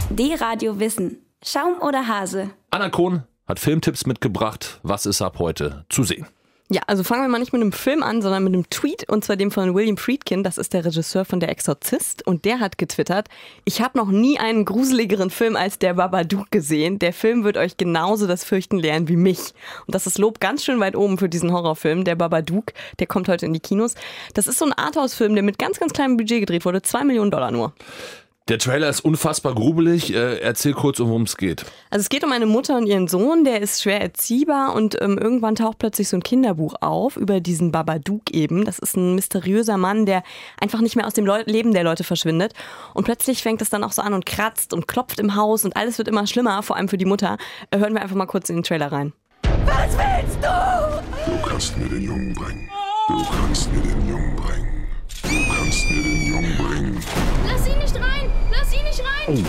D-Radio Wissen. Schaum oder Hase? Anna Kohn hat Filmtipps mitgebracht. Was ist ab heute zu sehen? Ja, also fangen wir mal nicht mit einem Film an, sondern mit einem Tweet, und zwar dem von William Friedkin. Das ist der Regisseur von Der Exorzist, und der hat getwittert: Ich habe noch nie einen gruseligeren Film als der Babadook gesehen. Der Film wird euch genauso das Fürchten lehren wie mich. Und das ist Lob ganz schön weit oben für diesen Horrorfilm. Der Babadook, der kommt heute in die Kinos. Das ist so ein Arthouse-Film, der mit ganz, ganz kleinem Budget gedreht wurde. $2 Millionen nur. Der Trailer ist unfassbar gruselig. Erzähl kurz, worum es geht. Also es geht um eine Mutter und ihren Sohn, der ist schwer erziehbar, und irgendwann taucht plötzlich so ein Kinderbuch auf über diesen Babadook eben. Das ist ein mysteriöser Mann, der einfach nicht mehr aus dem Leben der Leute verschwindet. Und plötzlich fängt es dann auch so an und kratzt und klopft im Haus und alles wird immer schlimmer, vor allem für die Mutter. Hören wir einfach mal kurz in den Trailer rein. Was willst du? Du kannst mir den Jungen bringen. Du kannst mir den Jungen bringen. Du kannst mir den Jungen bringen. Lass ihn nicht rein! Lass ihn nicht rein!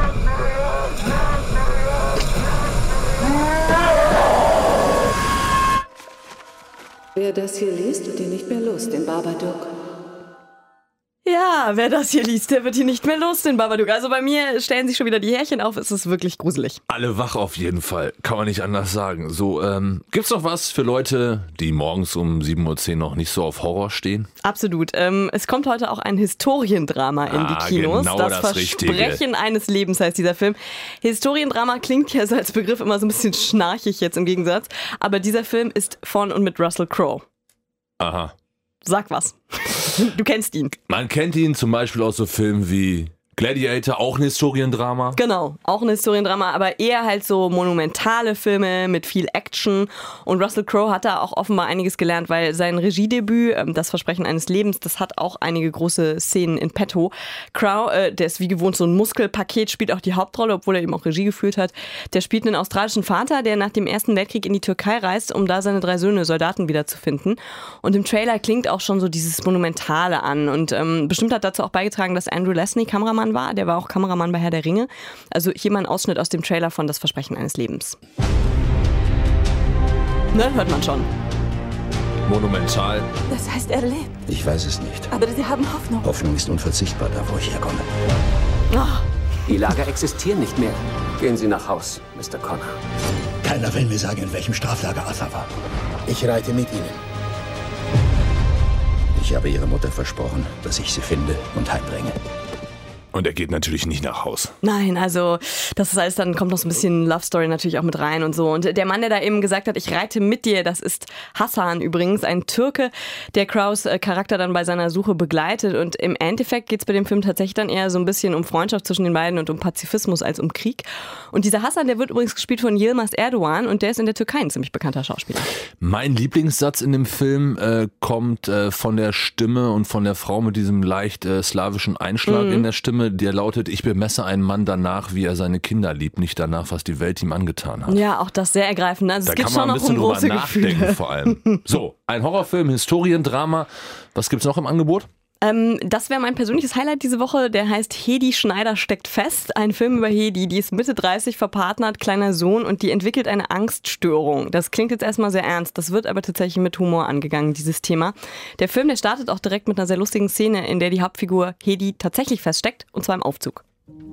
Wer das hier liest, wird ihn nicht mehr los, den Babadook. Ja, wer das hier liest, der wird hier nicht mehr los, den Babadook. Also bei mir stellen sich schon wieder die Härchen auf, es ist wirklich gruselig. Alle wach auf jeden Fall, kann man nicht anders sagen. So, gibt's noch was für Leute, die morgens um 7:10 Uhr noch nicht so auf Horror stehen? Absolut. Es kommt heute auch ein Historiendrama in die Kinos. Genau das Richtige. Versprechen eines Lebens heißt dieser Film. Historiendrama klingt ja so als Begriff immer so ein bisschen schnarchig jetzt im Gegensatz. Aber dieser Film ist von und mit Russell Crowe. Aha. Sag was. Du kennst ihn. Man kennt ihn zum Beispiel aus so Filmen wie Gladiator, auch ein Historiendrama. Genau, auch ein Historiendrama, aber eher halt so monumentale Filme mit viel Action. Und Russell Crowe hat da auch offenbar einiges gelernt, weil sein Regiedebüt, Das Versprechen eines Lebens, das hat auch einige große Szenen in petto. Crowe, der ist wie gewohnt so ein Muskelpaket, spielt auch die Hauptrolle, obwohl er eben auch Regie geführt hat. Der spielt einen australischen Vater, der nach dem Ersten Weltkrieg in die Türkei reist, um da seine 3 Söhne, Soldaten, wiederzufinden. Und im Trailer klingt auch schon so dieses Monumentale an. Und bestimmt hat dazu auch beigetragen, dass Andrew Lesney Kameramann war. Der war auch Kameramann bei Herr der Ringe. Also hier mal ein Ausschnitt aus dem Trailer von Das Versprechen eines Lebens. Ne, hört man schon. Monumental. Das heißt, er lebt. Ich weiß es nicht. Aber Sie haben Hoffnung. Hoffnung ist unverzichtbar, da wo ich herkomme. Die Lager existieren nicht mehr. Gehen Sie nach Haus, Mr. Connor. Keiner will mir sagen, in welchem Straflager Arthur war. Ich reite mit Ihnen. Ich habe Ihrer Mutter versprochen, dass ich sie finde und heimbringe. Und er geht natürlich nicht nach Haus. Nein, also das ist alles, dann kommt noch so ein bisschen Love Story natürlich auch mit rein und so. Und der Mann, der da eben gesagt hat, ich reite mit dir, das ist Hasan übrigens, ein Türke, der Crowes Charakter dann bei seiner Suche begleitet. Und im Endeffekt geht es bei dem Film tatsächlich dann eher so ein bisschen um Freundschaft zwischen den beiden und um Pazifismus als um Krieg. Und dieser Hasan, der wird übrigens gespielt von Yilmaz Erdogan, und der ist in der Türkei ein ziemlich bekannter Schauspieler. Mein Lieblingssatz in dem Film kommt von der Stimme und von der Frau mit diesem leicht slawischen Einschlag in der Stimme. Der lautet: Ich bemesse einen Mann danach, wie er seine Kinder liebt, nicht danach, was die Welt ihm angetan hat. Ja, auch das sehr ergreifend. Also Da es geht kann man schon ein noch bisschen um große drüber nachdenken Gefühle. vor allem. So, ein Horrorfilm, Historiendrama. Was gibt's noch im Angebot? Das wäre mein persönliches Highlight diese Woche. Der heißt Hedi Schneider steckt fest. Ein Film über Hedi. Die ist Mitte 30, verpartnert, kleiner Sohn, und die entwickelt eine Angststörung. Das klingt jetzt erstmal sehr ernst. Das wird aber tatsächlich mit Humor angegangen, dieses Thema. Der Film, der startet auch direkt mit einer sehr lustigen Szene, in der die Hauptfigur Hedi tatsächlich feststeckt, und zwar im Aufzug.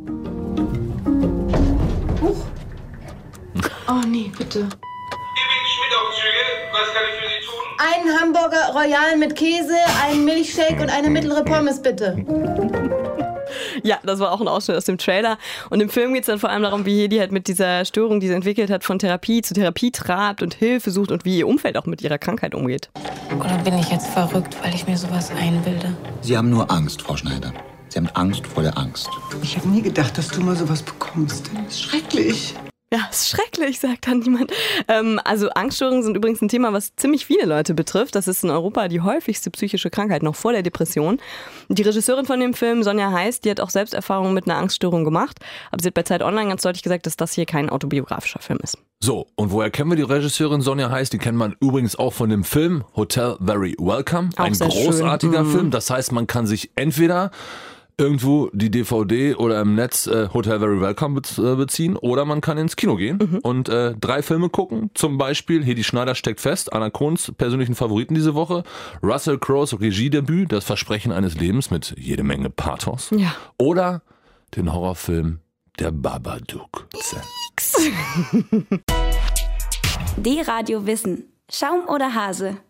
Oh nee, bitte. Schmidt-Aufzüge, was kann ich für Sie tun? Einen Hamburger Royal mit Käse, einen Milchshake und eine mittlere Pommes, bitte. Ja, das war auch ein Ausschnitt aus dem Trailer. Und im Film geht es dann vor allem darum, wie Hedi halt mit dieser Störung, die sie entwickelt hat, von Therapie zu Therapie trabt und Hilfe sucht und wie ihr Umfeld auch mit ihrer Krankheit umgeht. Oder bin ich jetzt verrückt, weil ich mir sowas einbilde? Sie haben nur Angst, Frau Schneider. Sie haben Angst vor der Angst. Ich habe nie gedacht, dass du mal sowas bekommst. Das ist schrecklich. Ja, ist schrecklich, sagt dann jemand. Also Angststörungen sind übrigens ein Thema, was ziemlich viele Leute betrifft. Das ist in Europa die häufigste psychische Krankheit, noch vor der Depression. Die Regisseurin von dem Film, Sonja Heiß, die hat auch selbst Erfahrungen mit einer Angststörung gemacht. Aber sie hat bei Zeit Online ganz deutlich gesagt, dass das hier kein autobiografischer Film ist. So, und woher kennen wir die Regisseurin Sonja Heiß? Die kennt man übrigens auch von dem Film Hotel Very Welcome. Auch ein sehr großartiger schön. Film. Das heißt, man kann sich entweder irgendwo die DVD oder im Netz Hotel Very Welcome beziehen, oder man kann ins Kino gehen und 3 Filme gucken. Zum Beispiel Hedi Schneider steckt fest, Anna Kohns persönlichen Favoriten diese Woche, Russell Crowes Regiedebüt, Das Versprechen eines Lebens mit jede Menge Pathos, Ja. oder den Horrorfilm Der Babadook. Die Radio Wissen. Schaum oder Hase?